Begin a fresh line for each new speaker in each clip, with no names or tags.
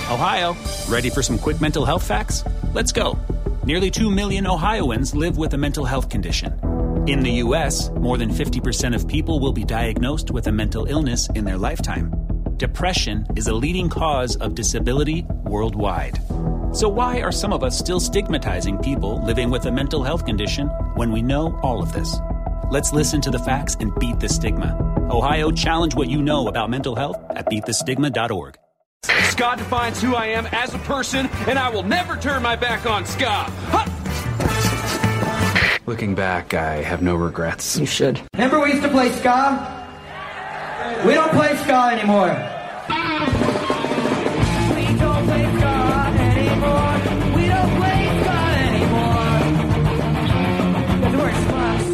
Ohio, ready for some quick mental health facts? Let's go. Nearly 2 million Ohioans live with a mental health condition. In the U.S., more than 50% of people will be diagnosed with a mental illness in their lifetime. Depression is a leading cause of disability worldwide. So why are some of us still stigmatizing people living with a mental health condition when we know all of this? Let's listen to the facts and beat the stigma. Ohio, challenge what you know about mental health at beatthestigma.org.
Ska defines who I am as a person, and I will never turn my back on ska. Huh!
Looking back, I have no regrets.
You should.
Remember we used to play ska? We don't play ska anymore. We don't play ska anymore. We don't play ska anymore. The worst class.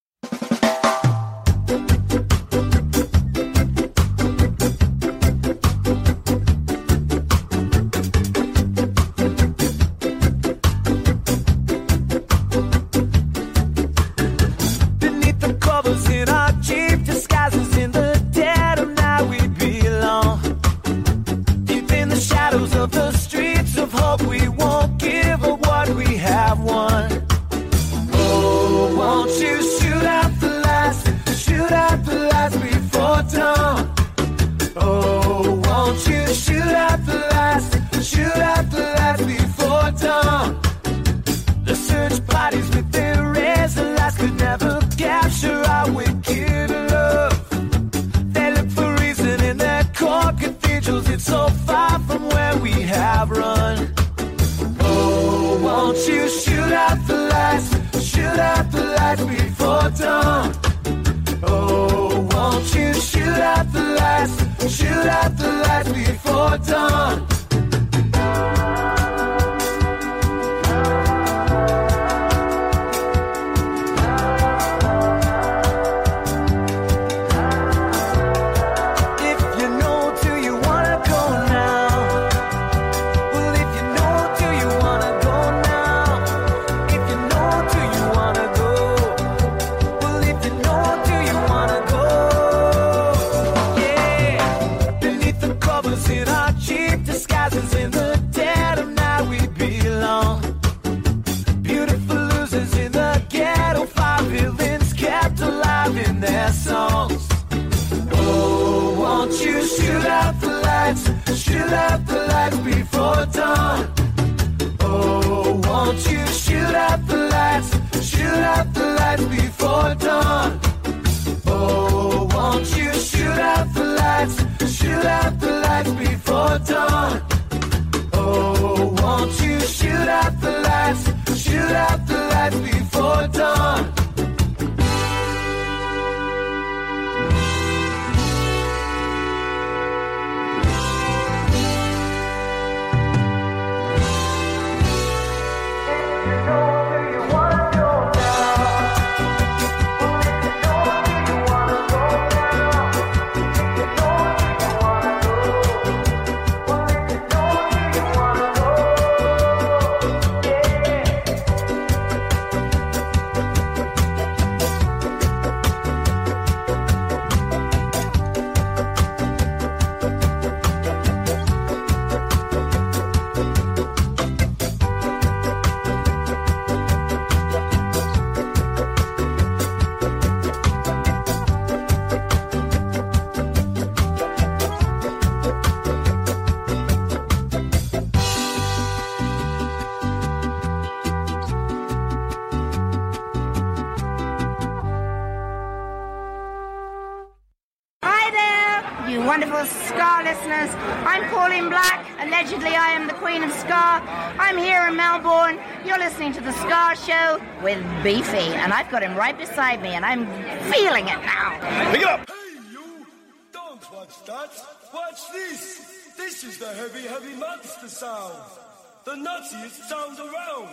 Wonderful ska listeners. I'm Pauline Black. Allegedly, I am the Queen of Ska. I'm here in Melbourne. You're listening to The Ska Show with Beefy, and I've got him right beside me, and I'm feeling it now.
Pick it up! Hey, you! Don't watch that. Watch this. This is the heavy, heavy monster sound. The nuttiest sound around.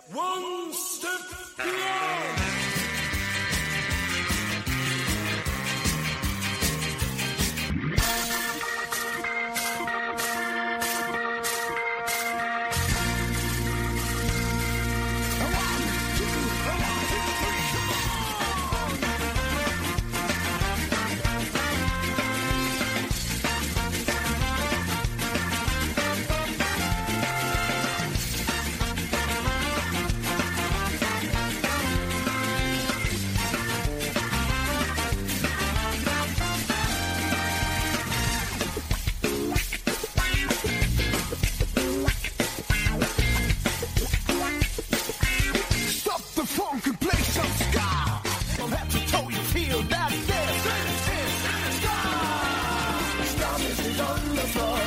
One step beyond.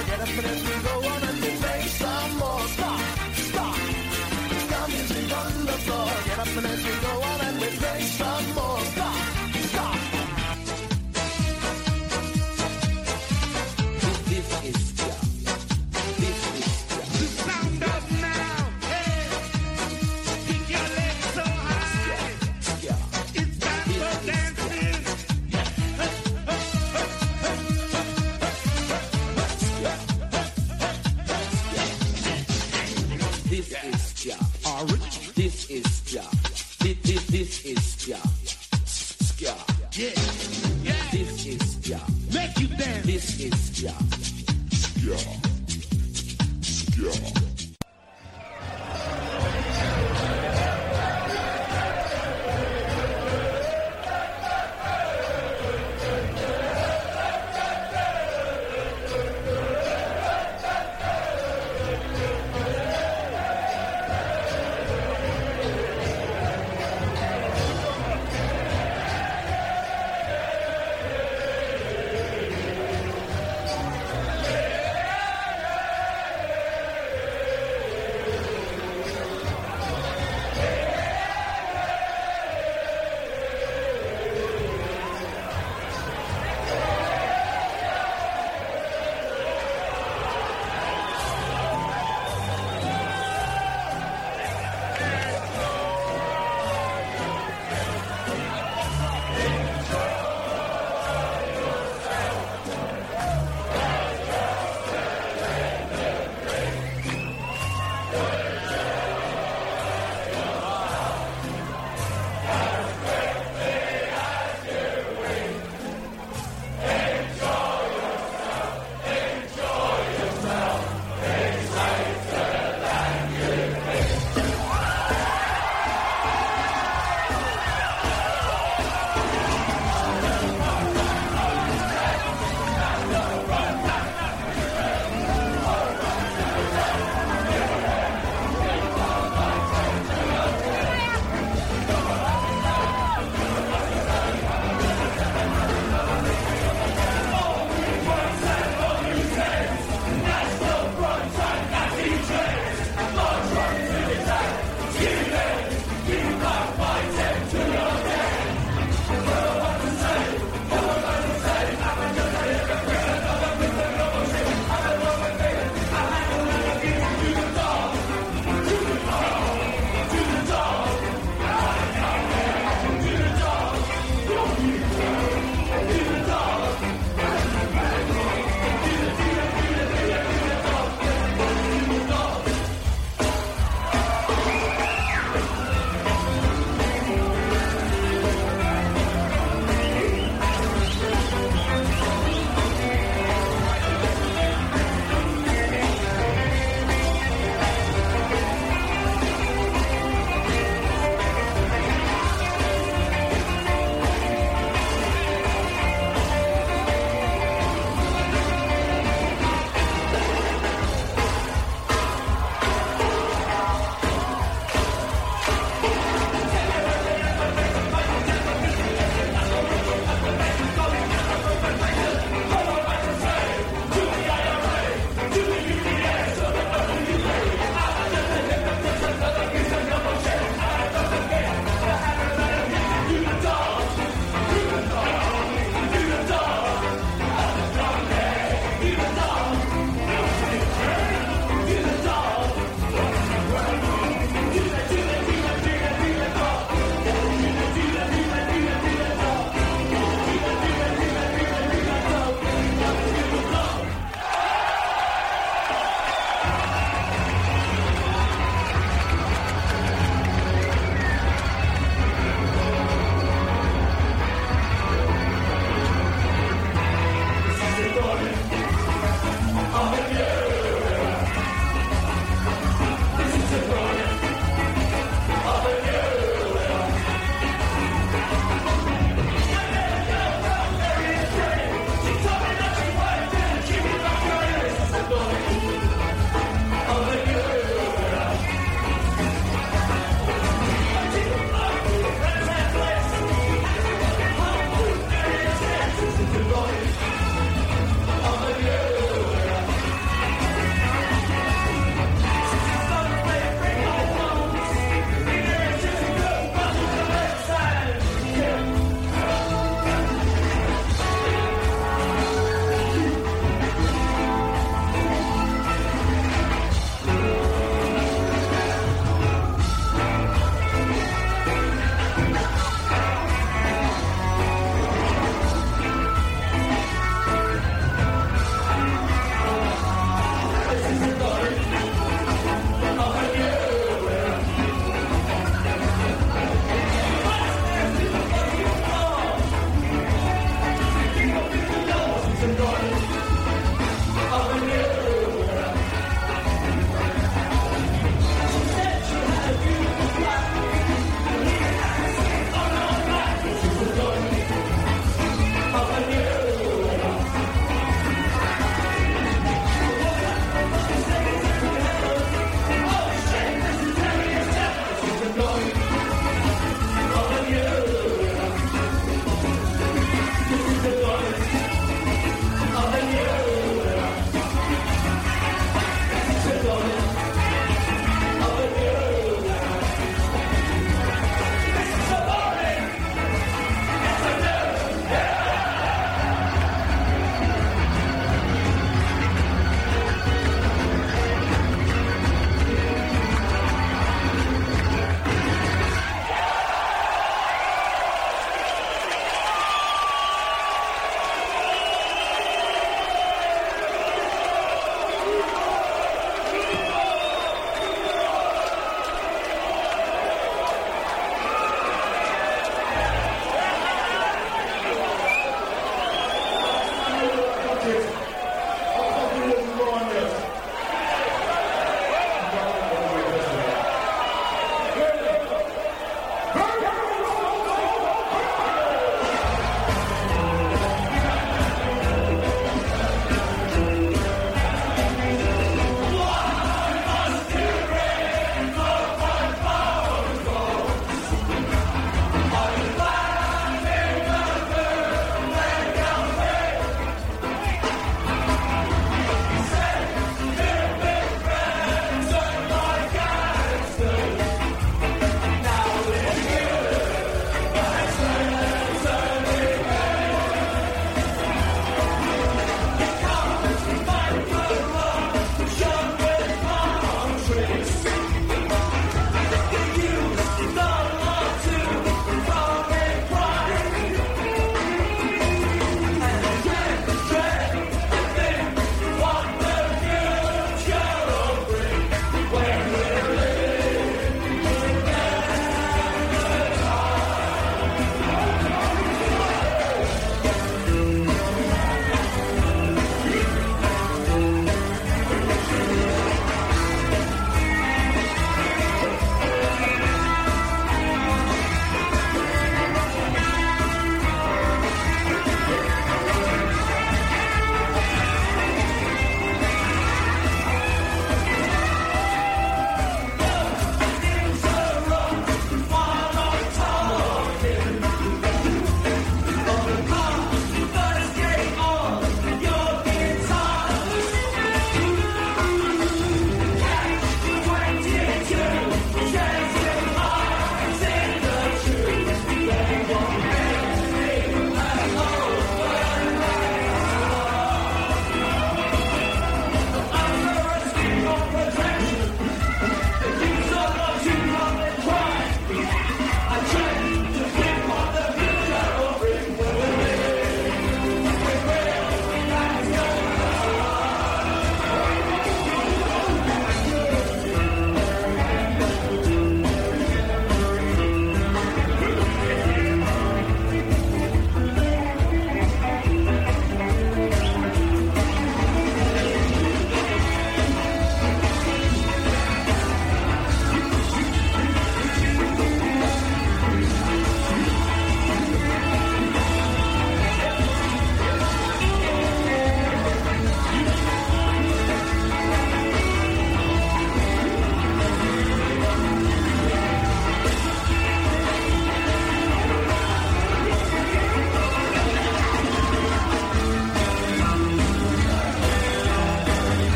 Get up and let's go on and we play some more. Ska, ska, ska music on the floor. Get up and let's go on and we play some more. Ska, ska. This is ska. This is ska. The sound of now. Hey, kick your legs so high. Ska. It's time for dancing. This is ska. This is ska. This is ska. Ska. Yeah. This is ska. Make you dance. This is ska. Ska. Ska.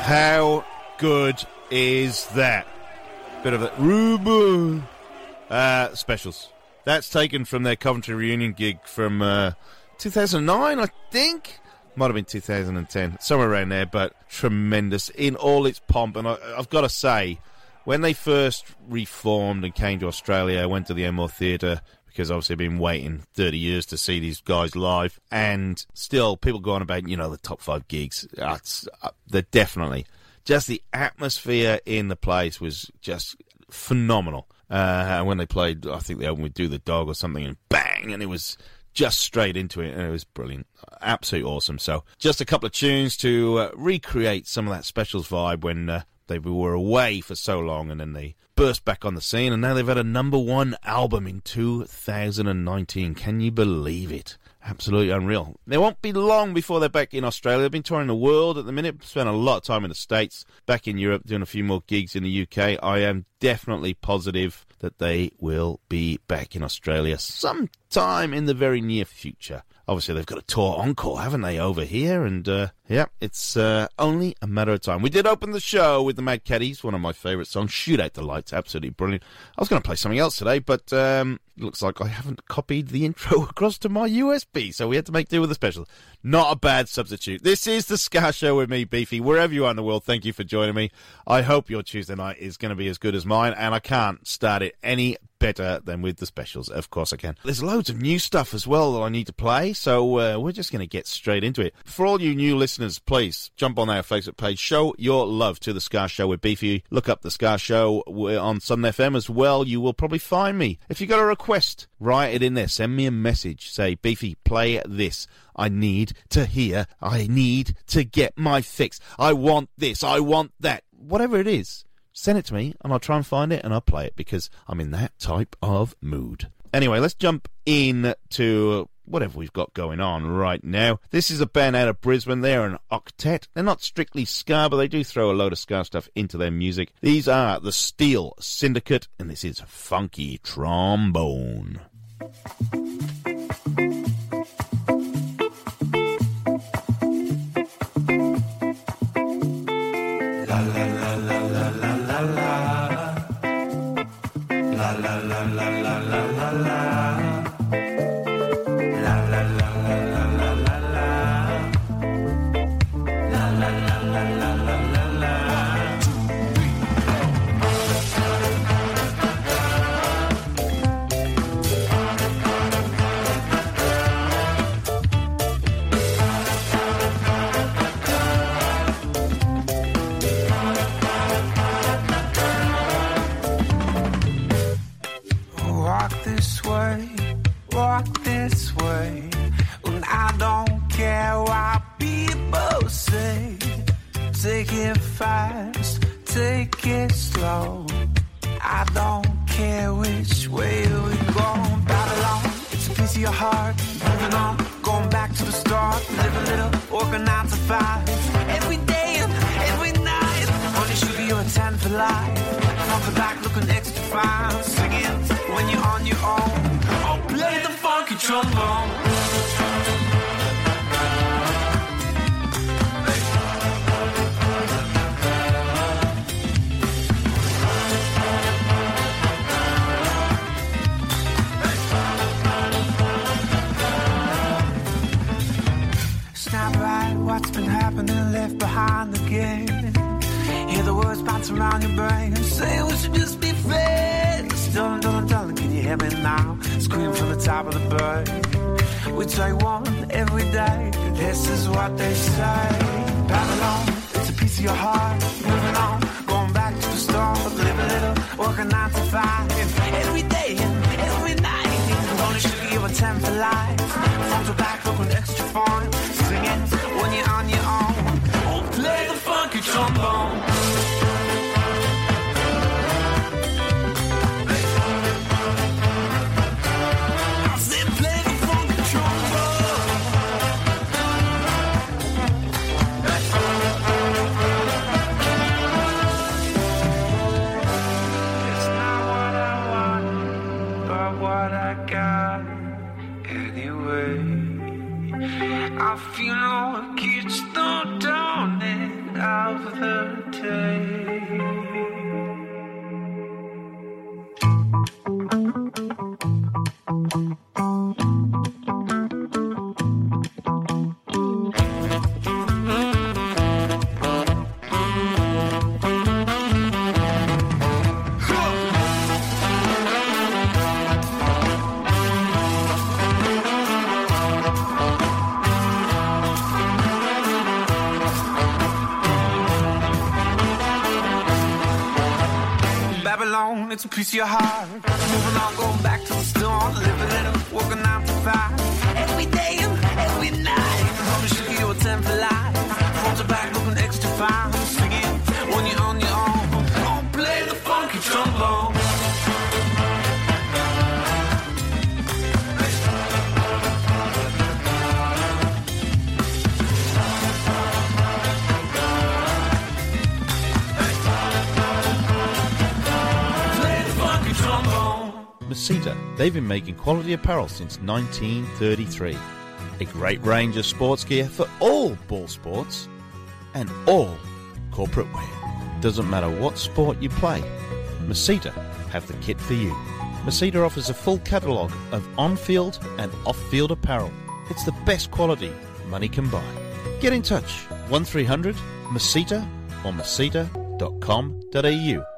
How good is that? Bit of a Ruben Specials. That's taken from their Coventry reunion gig from 2009, I think. Might have been 2010, somewhere around there, but tremendous in all its pomp. And I've got to say, when they first reformed and came to Australia, I went to the Enmore Theatre because obviously I've been waiting 30 years to see these guys live. And still, people go on about, the top 5 gigs. They're definitely. Just the atmosphere in the place was just phenomenal. And when they played, I think they opened with Do the Dog or something, and bang, and it was just straight into it, and it was brilliant. Absolutely awesome. So just a couple of tunes to recreate some of that Specials vibe when they were away for so long, and then they burst back on the scene, and now they've had a #1 album in 2019. Can you believe it? Absolutely unreal. They won't be long before they're back in Australia. They've been touring the world at the minute, spent a lot of time in the States, back in Europe, doing a few more gigs in the UK. I am definitely positive that they will be back in Australia sometime in the very near future. Obviously, they've got a tour encore, haven't they, over here? And, it's only a matter of time. We did open the show with the Mad Caddies, one of my favourite songs, Shoot Out the Lights, absolutely brilliant. I was going to play something else today, but it looks like I haven't copied the intro across to my USB, so we had to make do with the special. Not a bad substitute. This is The Ska Show with me, Beefy. Wherever you are in the world, thank you for joining me. I hope your Tuesday night is going to be as good as mine, and I can't start it any better than with the Specials. Of course I can. There's loads of new stuff as well that I need to play, so we're just going to get straight into it. For all you new listeners, please jump on our Facebook page. Show your love to The Ska Show with Beefy. Look up The Ska Show on Sun FM as well. You will probably find me. If you got a request, write it in there. Send me a message. Say, Beefy, play this. I need to hear. I need to get my fix. I want this. I want that. Whatever it is. Send it to me, and I'll try and find it, and I'll play it, because I'm in that type of mood. Anyway, let's jump in to whatever we've got going on right now. This is a band out of Brisbane. They're an octet. They're not strictly ska, but they do throw a load of ska stuff into their music. These are the Steel Syndicate, and this is Funky Trombone. La la la la la la la la la la la la la la la la. Walk this way, and I don't care what people say. Take it fast, take it slow. I don't care which way we go. Babylon, it's a piece of your heart. Moving on, going back to the start. Live a little, working 9 to 5. Every day and every night. Only should be your 10 for life. Front to back, looking extra fine. Singing when you're on your own. Oh, play the funky trombone. Snap right, what's been happening, left behind again. Hear the words bounce around your brain. Say we should just be friends. Darling, can you hear me now? Scream from the top of the bird. We take one every day. This is what they say. Babylon, it's a piece of your heart. Moving on, going back to the start. Live a little, working 9 to 5. Every day and every night. Only should give a 10 for life. Front to back, looking extra fine. Singing when you're on your own. Oh, play the funky trombone.
I feel like it's the dawning of the day. Babylon, it's a piece of your heart. Moving on, going back to the start. Living it up, working 9 to 5. Every day and every night. Promise you give you a 10 for life. Front to back, looking extra fine. Singing when you're on your own. Don't play the funky trombone.
Masita, they've been making quality apparel since 1933. A great range of sports gear for all ball sports and all corporate wear. Doesn't matter what sport you play, Masita have the kit for you. Masita offers a full catalogue of on-field and off-field apparel. It's the best quality money can buy. Get in touch, 1300 Masita or masita.com.au.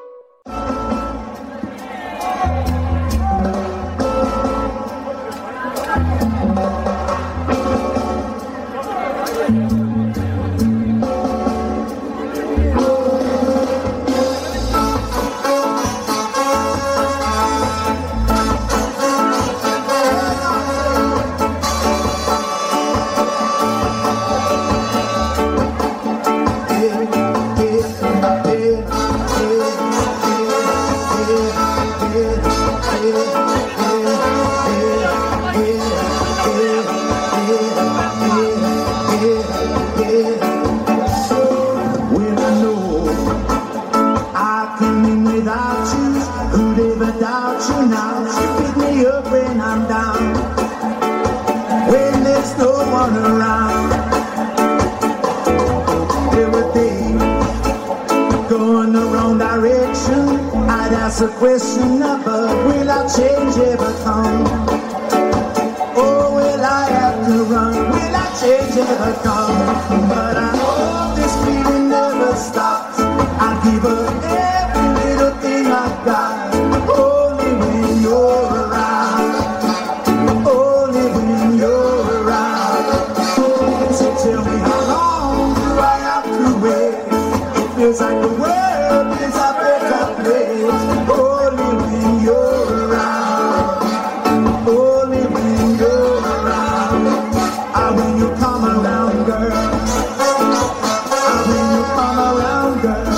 A question of will I change ever come? Oh, will I have to run? Will I change ever come? But I hope this feeling never stops. I give up every little thing I've got. Only when you're around. Only when you're around. So tell me how long do I have to wait? It feels like the world is a better place. Only when you're around. Only when you're around. When you come around, girl. When you come around, girl.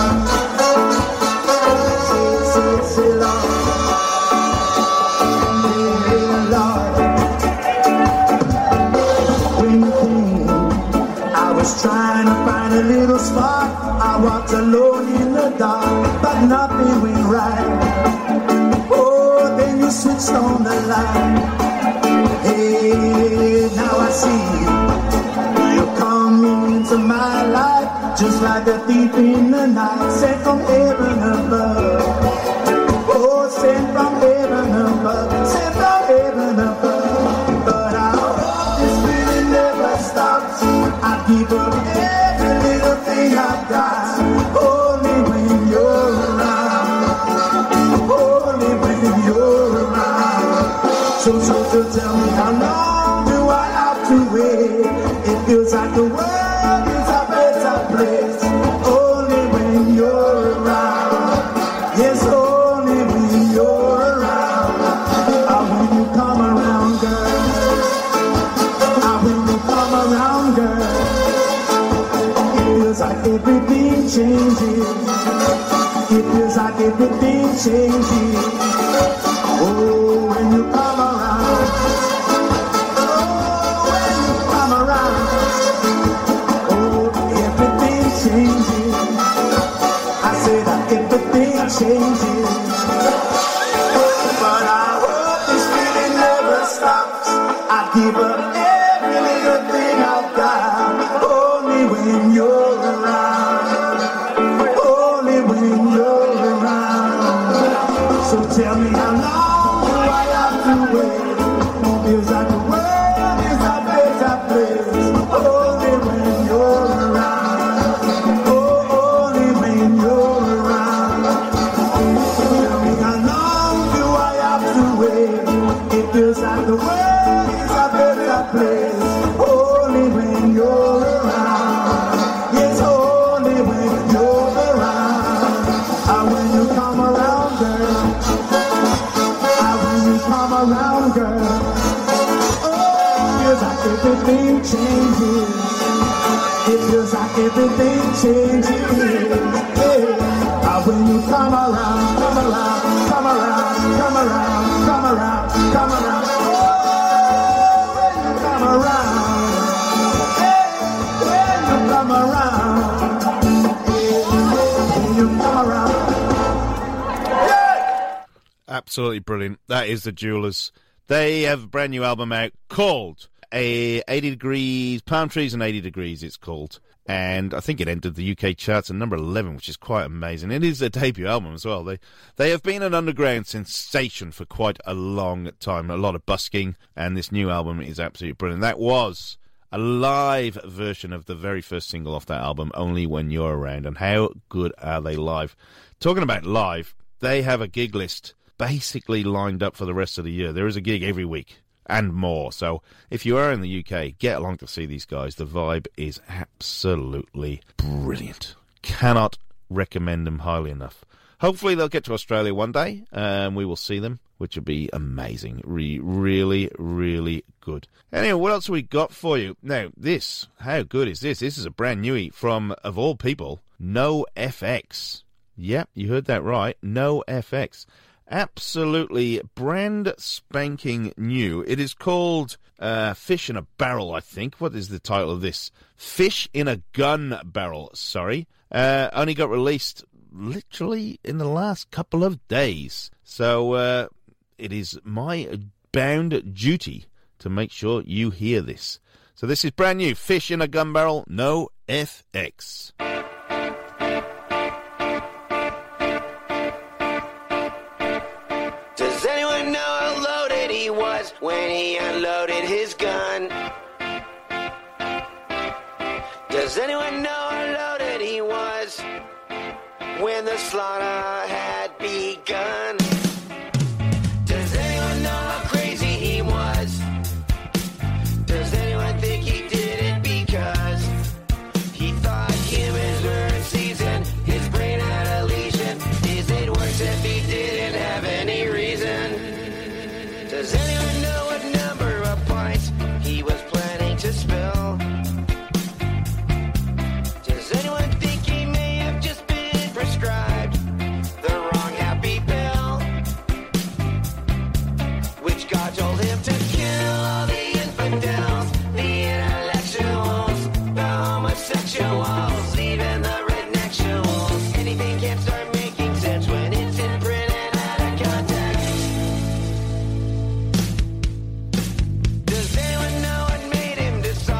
Say, Lord. Hey, Lord. When you came, I was trying to find a little spot. I walked alone in the dark, but nothing went right. Oh, then you switched on the light. Hey, now I see you're coming into my life, just like a thief in the night, sent from heaven above. Oh, sent from heaven above, sent from heaven above. But I hope this feeling never stops. I give up every little thing I've got. Only when you're around. Only when you're around. So tell me how long do I have to wait? It feels like the world is a better place. Only when you're around. Yes, only when you're around. When you come around, girl. When you come around, girl. It feels like everything changes. It feels like everything changes. Oh, when you come around. Oh, when you come around. Oh, everything changes. I say that everything changes. But I hope this feeling never stops. I give up every the way. Feels like the world is a better place. Only when you're around. Oh, only when you're around. Tell me how long do I have to wait? It feels like the world is a better place. Only when you're around. Yes, only when you're around. And when you come around, girl. And when you come around, girl. Oh, feels like everything changes. It feels like everything changes. Yeah. And when you come around, come around, come around, come around, come around, come around. Oh, when you come around. When you come around.
Absolutely brilliant. That is the Jewelers. They have a brand new album out called 80 Degrees, Palm Trees and 80 Degrees it's called. And I think it entered the UK charts at number 11, which is quite amazing. It is their debut album as well. They have been an underground sensation for quite a long time. A lot of busking, and this new album is absolutely brilliant. That was a live version of the very first single off that album, Only When You're Around. And how good are they live? Talking about live, they have a gig list basically lined up for the rest of the year. There is a gig every week and more. So if you are in the UK, get along to see these guys. The vibe is absolutely brilliant. Cannot recommend them highly enough. Hopefully they'll get to Australia one day and we will see them, which will be amazing. Really, really good. Anyway, what else have we got for you? Now, this, how good is this? This is a brand newie from, of all people, NoFX. Yep, you heard that right. NoFX. Absolutely brand spanking new. It is called Fish in a Barrel, I think. What is the title of this? Fish in a Gun Barrel, sorry. Only got released literally in the last couple of days. So it is my bound duty to make sure you hear this. So this is brand new. Fish in a Gun Barrel, NoFX.
When he unloaded his gun. Does anyone know how loaded he was when the slaughter had begun? Does anyone know how crazy he was? Does anyone think he did it because he thought humans were in season? His brain had a lesion. Is it worse if he didn't have any reason? Does anyone know what number of pints he was planning to spill? Does anyone think he may have just been prescribed the wrong happy pill? Which God told him to kill all the infidels, the intellectuals, the homosexuals, even the rednexuals. Anything can't start making sense when it's in print and out of context. Does anyone know what made him decide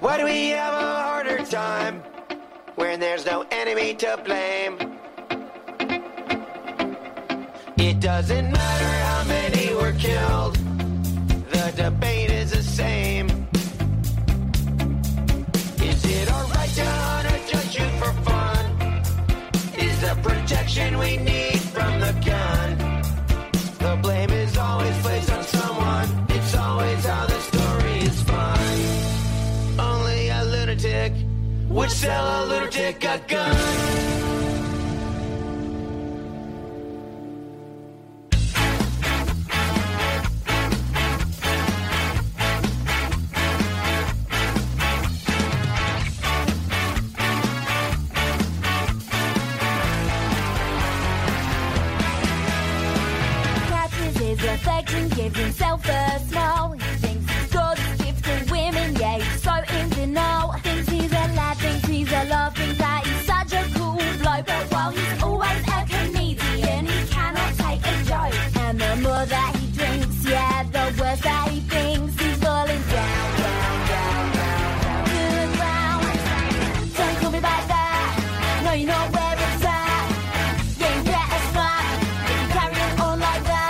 Why do we have a harder time when there's no enemy to blame? It doesn't matter how many were killed, the debate is the same. Is it alright to hunt or just shoot for fun? Is the protection we need from the gun? The blame is always placed on someone. It's always how the story is fun. Only a lunatic would sell a lunatic a gun.
Affection gives himself a smile. He thinks he's God's gift to women, yeah, he's so in denial. Thinks he's a lad, thinks he's a love, thinks that he's such a cool bloke. But while he's always a comedian, he cannot take a joke. And the more that he drinks, yeah, the worse that he thinks. He's falling down, down, down, down, down to the ground. Don't call me like that, no, you're not where it's at. Yeah, you better stop if you carry it on like that.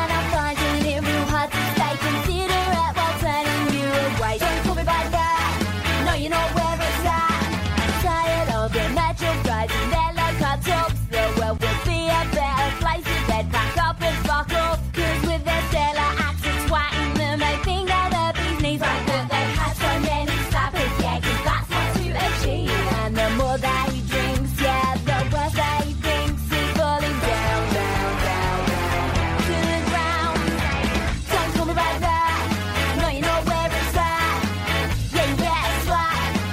You know where it's at. Tired of the natural guys in their low-cut tops. The world will be a better place if they'd pack up and fuck off. Cause with their stellar acts and twatting them, they think that the bees need right. But they've had so many slappers, yeah, cause that's what to achieve. And the more that he drinks, yeah, the worse that he thinks. He's falling down, down, down, down, down to the ground. Don't call me like that, no, you know where it's at. Yeah, you better slap.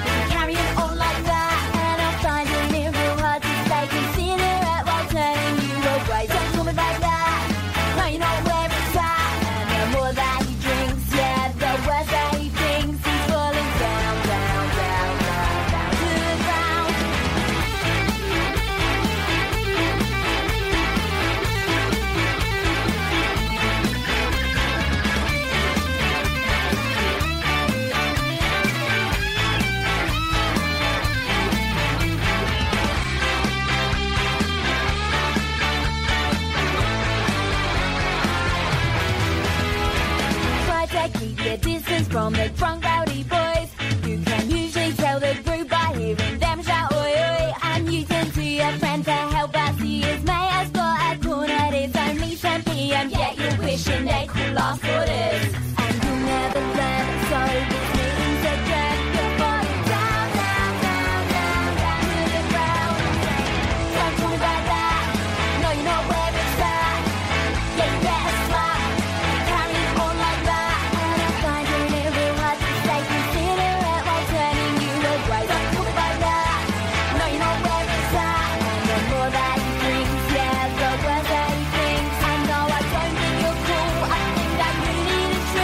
From the drunk rowdy boys, you can usually tell the group by hearing them shout oi oi. And you turn to your friend to help as he is may has got a corner. It's only 10 p.m. yet you're wishing they could last orders. And you'll never learn, so this meeting's adjourned. You're falling down, down, down, down, down to the ground. Don't call me like that, no, you're not where it's at. Yeah, you better slap, you're carrying on like that. That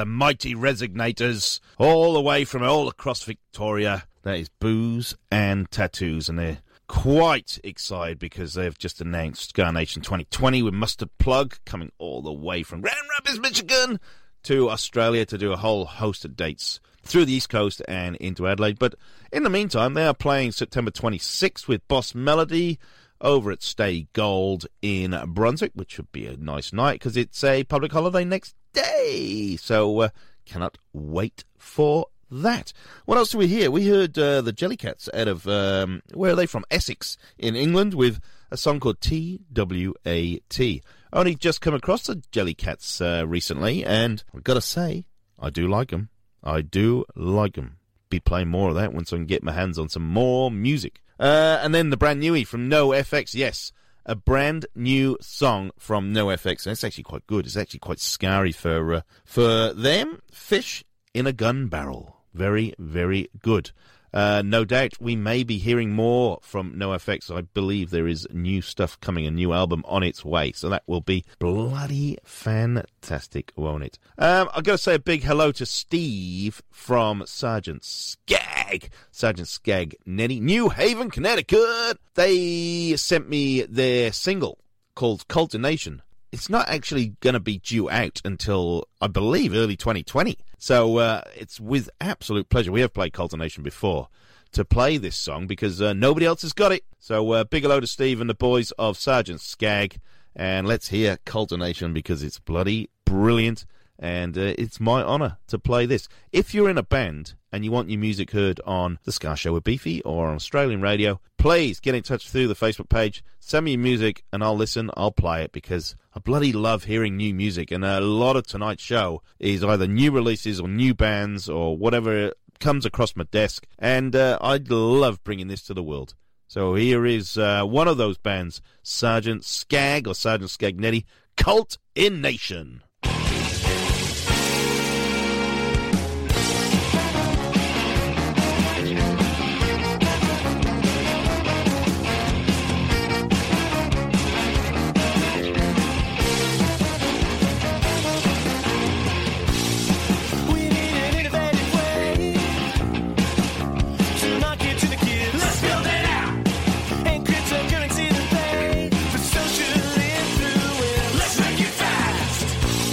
the mighty Resignators, all the way from all across Victoria. That is Booze and Tattoos, and they're quite excited because they've just announced Ska Nation 2020 with Mustard Plug coming all the way from Grand Rapids, Michigan to Australia to do a whole host of dates through the East Coast and into Adelaide. But in the meantime, they are playing September 26th with Boss Melody over at Stay Gold in Brunswick, which would be a nice night because it's a public holiday next day. So cannot wait for that. What else do we hear? We heard the Jellycats out of, where are they from? Essex in England with a song called TWAT. Only just come across the Jellycats recently, and I've got to say, I do like them. I do like them. Be playing more of that once I can get my hands on some more music. And then the brand newie from NoFX. Yes, a brand new song from NoFX. And it's actually quite good. It's actually quite scary for them. Fish in a Gun Barrel. Very, very good. No doubt we may be hearing more from NoFX. I believe there is new stuff coming, a new album on its way. So that will be bloody fantastic, won't it? I've got to say a big hello to Steve from Sergeant Skag. Sergeant Skag Nettie, New Haven, Connecticut. They sent me their single called Cultination. It's not actually going to be due out until, I believe, early 2020. So it's with absolute pleasure. We have played Cultination before to play this song because nobody else has got it. So big hello to Steve and the boys of Sergeant Skag. And let's hear Cultination because it's bloody brilliant. And it's my honour to play this. If you're in a band and you want your music heard on The Ska Show with Beefy or on Australian radio, please get in touch through the Facebook page. Send me your music and I'll listen, I'll play it because I bloody love hearing new music. And a lot of tonight's show is either new releases or new bands or whatever comes across my desk. And I love bringing this to the world. So here is one of those bands, Sergeant Skag or Sergeant Skagnetti, Cult in Nation.
Social influence. Let's make it fast.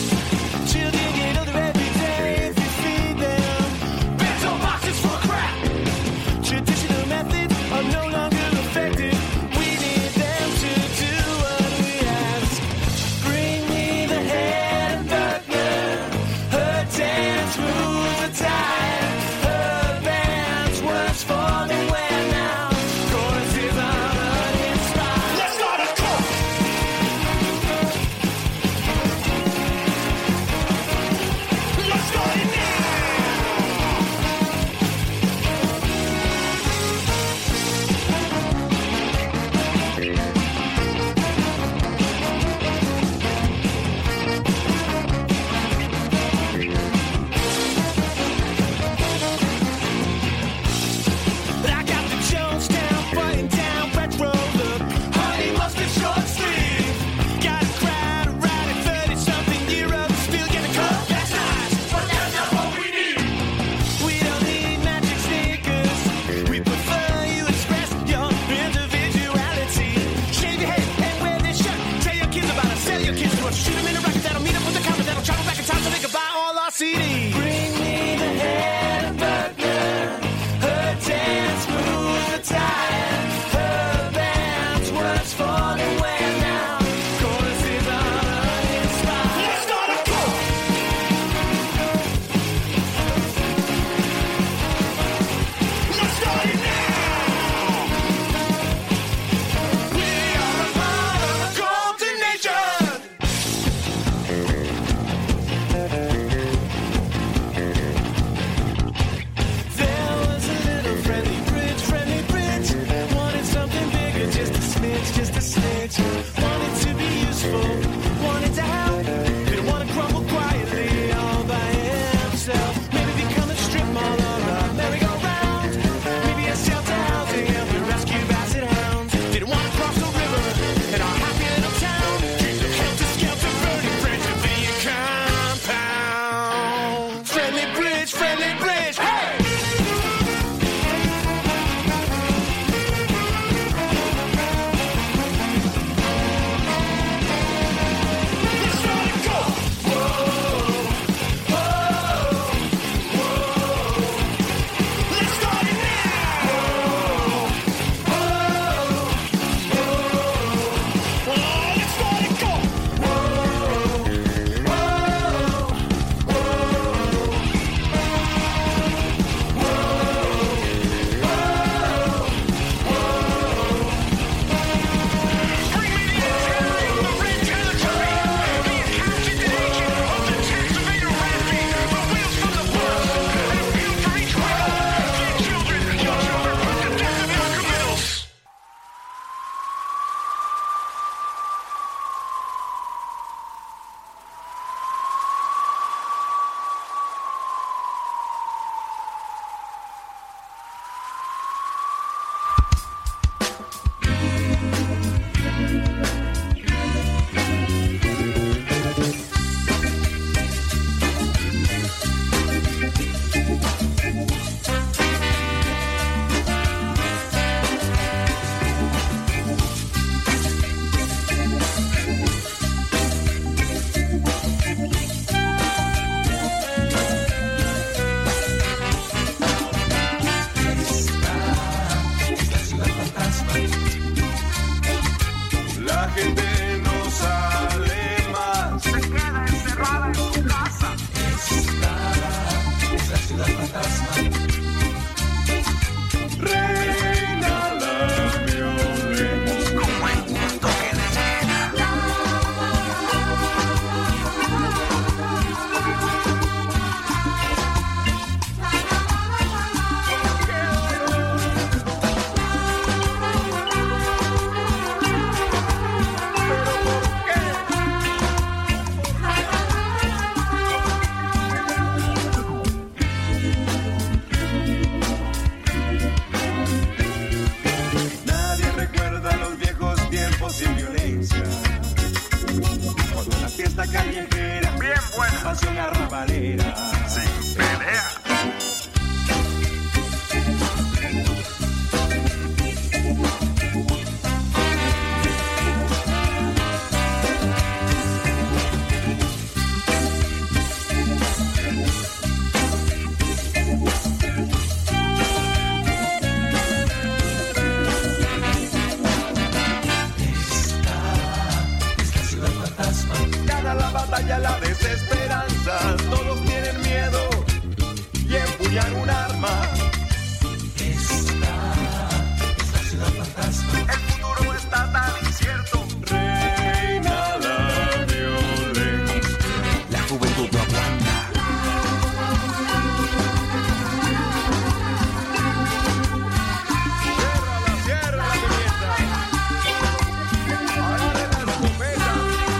pasión arrabalera.
Sin pelea.
Gana la batalla la desesperanza, todos tienen miedo y empuñan un arma. Esta es la ciudad fantasma. El futuro está tan incierto. Reina la violencia. La juventud no aguanta. Cierra la pimienta. Agarre la escopeta.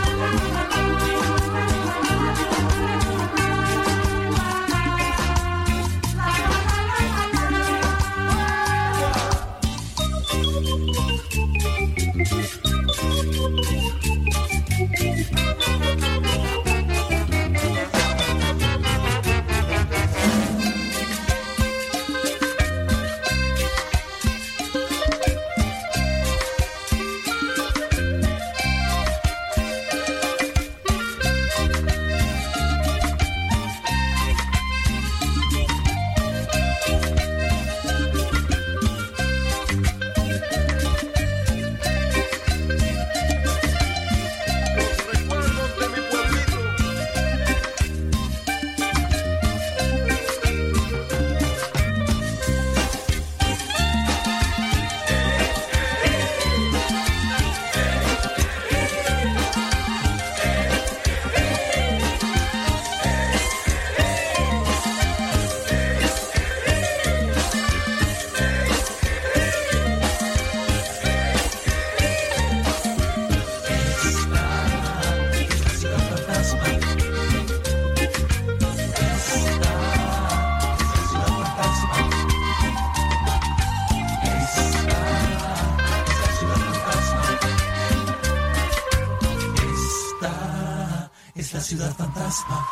Es la ciudad fantasma.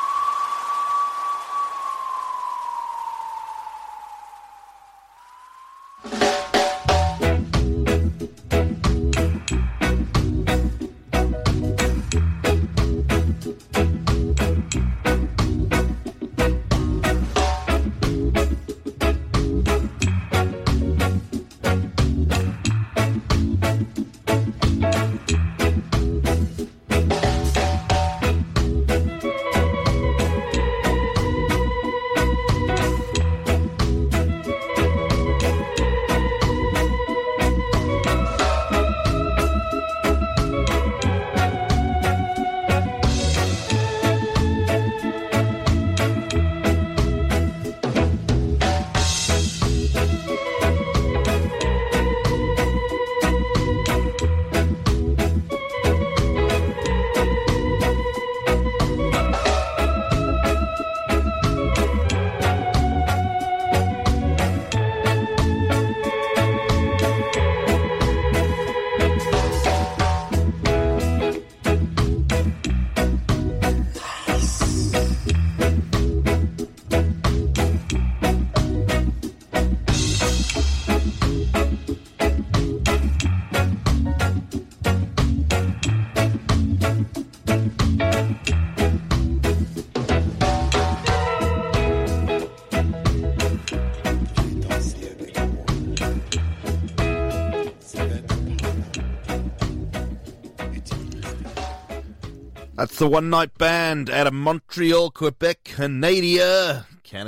That's the One Night Band out of Montreal, Quebec, Canada.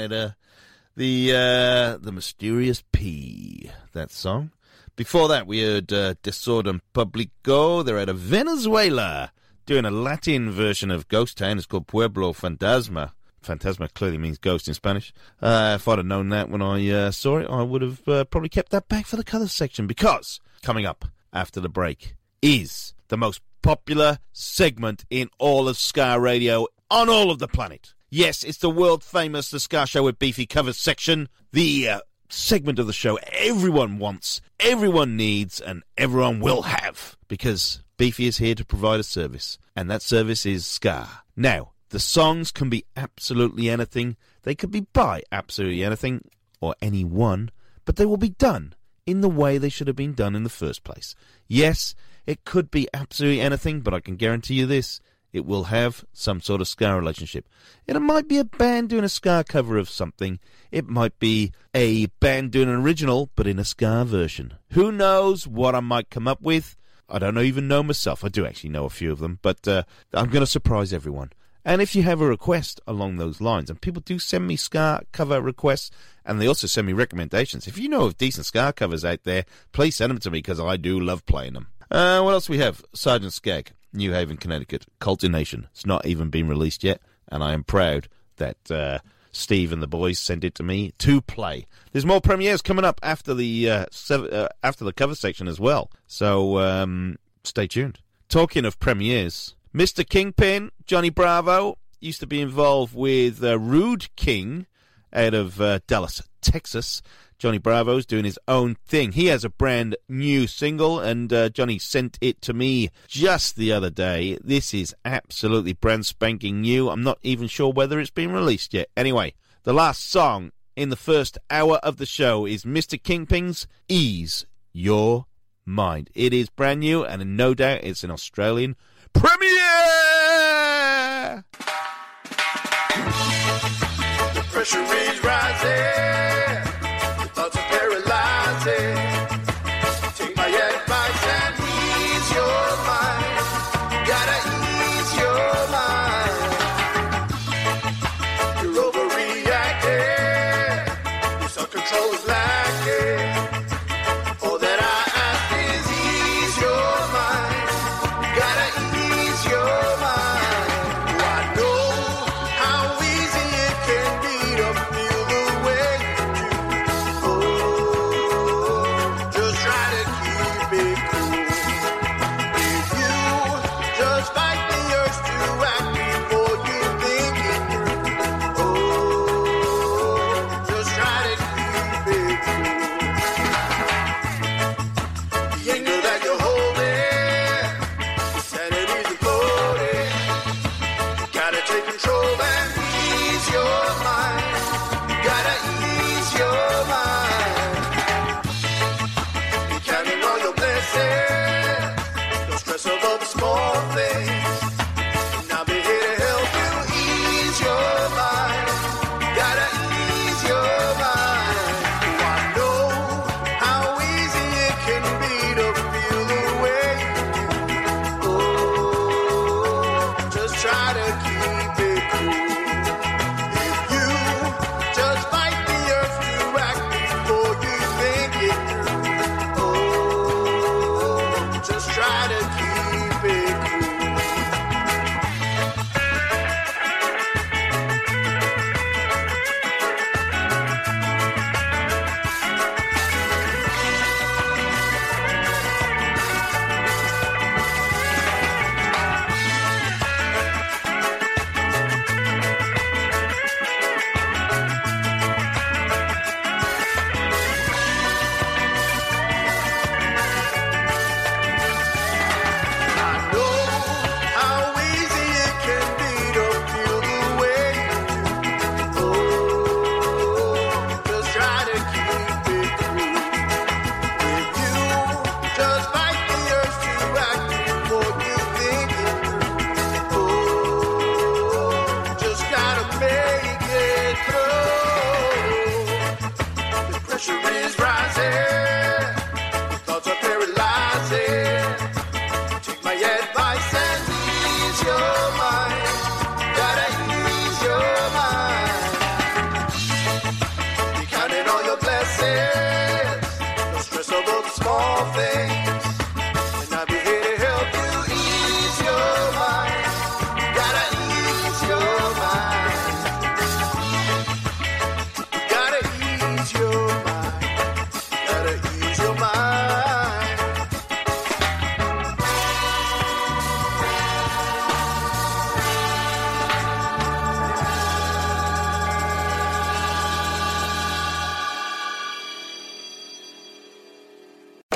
The Mysterious P, that song. Before that, we heard Desorden Publico. They're out of Venezuela, doing a Latin version of Ghost Town. It's called Pueblo Fantasma. Fantasma clearly means ghost in Spanish. If I'd have known that when I saw it, I would have probably kept that back for the colours section, because coming up after the break is the most popular segment in all of Ska Radio on all of the planet. Yes, it's the world-famous The Ska Show with Beefy Covers section, the segment of the show everyone wants, everyone needs, and everyone will have, because Beefy is here to provide a service, and that service is Ska. Now, The songs can be absolutely anything. They could be by absolutely anything, or anyone, but they will be done in the way they should have been done in the first place. Yes, it could be absolutely anything, but I can guarantee you this. It will have some sort of ska relationship. And it might be a band doing a ska cover of something. It might be a band doing an original, but in a ska version. Who knows what I might come up with? I don't even know myself. I do actually know a few of them, but I'm going to surprise everyone. And if you have a request along those lines, and people do send me ska cover requests, and they also send me recommendations. If you know of decent ska covers out there, please send them to me, because I do love playing them. What else we have? Sergeant Skag, New Haven, Connecticut. Cultination. It's not even been released yet, and I am proud that Steve and the boys sent it to me to play. There's more premieres coming up after the cover section as well, so stay tuned. Talking of premieres, Mr. Kingpin, Johnny Bravo, used to be involved with Rude King out of Dallas, Texas. Johnny Bravo's doing his own thing. He has a brand new single, and Johnny sent it to me just the other day. This is absolutely brand spanking new. I'm not even sure whether it's been released yet. Anyway, the last song in the first hour of the show is Mr. Kingpin's Ease Your Mind. It is brand new, and no doubt it's an Australian premiere!
The pressure is rising. Thoughts are paralyzing. Take my advice and ease your mind. Gotta ease your mind. You're overreacting. Your self-control is lacking. All that I ask is ease your mind. Gotta ease your mind. Oh, I know how easy it can be to feel the way you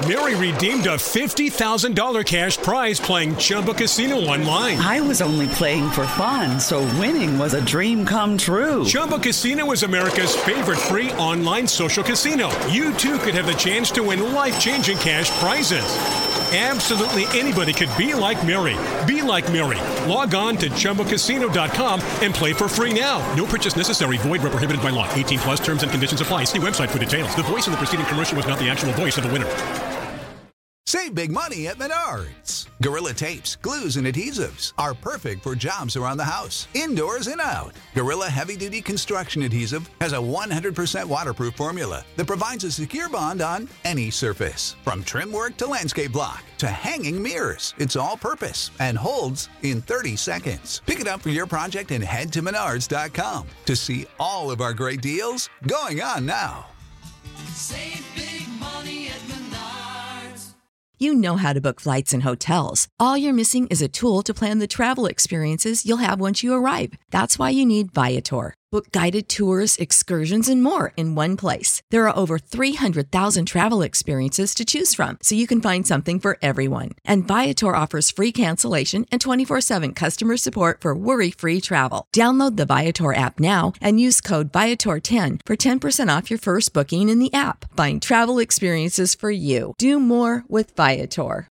Mary redeemed a $50,000 cash prize playing Chumba Casino online.
I was only playing for fun, so winning was a dream come true.
Chumba Casino is America's favorite free online social casino. You too could have the chance to win life-changing cash prizes. Absolutely anybody could be like Mary. Be like Mary. Log on to ChumbaCasino.com and play for free now. No purchase necessary. Void where prohibited by law. 18 plus terms and conditions apply. See website for details. The voice in the preceding commercial was not the actual voice of the winner.
Save big money at Menards. Gorilla tapes, glues, and adhesives are perfect for jobs around the house, indoors and out. Gorilla heavy-duty construction adhesive has a 100% waterproof formula that provides a secure bond on any surface. From trim work to landscape block to hanging mirrors, it's all-purpose and holds in 30 seconds. Pick it up for your project and head to Menards.com to see all of our great deals going on now.
Save big money at Menards.
You know how to book flights and hotels. All you're missing is a tool to plan the travel experiences you'll have once you arrive. That's why you need Viator. Book guided tours, excursions, and more in one place. There are over 300,000 travel experiences to choose from, so you can find something for everyone. And Viator offers free cancellation and 24/7 customer support for worry-free travel. Download the Viator app now and use code Viator10 for 10% off your first booking in the app. Find travel experiences for you. Do more with Viator.